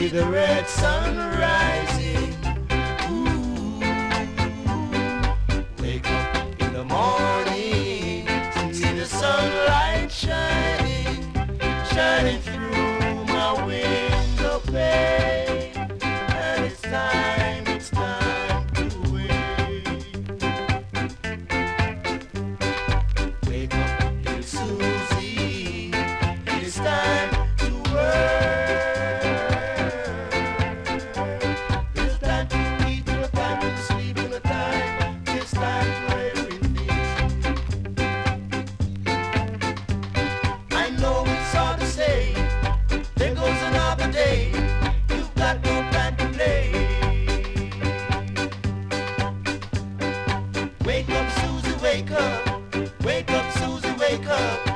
see the red sun rising. Ooh, wake up in the morning, see the sunlight shining, shining through my window pane, and it's time to wake. Wake up, little Susie, it is time to work. It's time to eat, no time to sleep, no time, it's time for everything. I know it's hard to say, there goes another day, you've got no time to play. Wake up, Susie, wake up, Susie, wake up.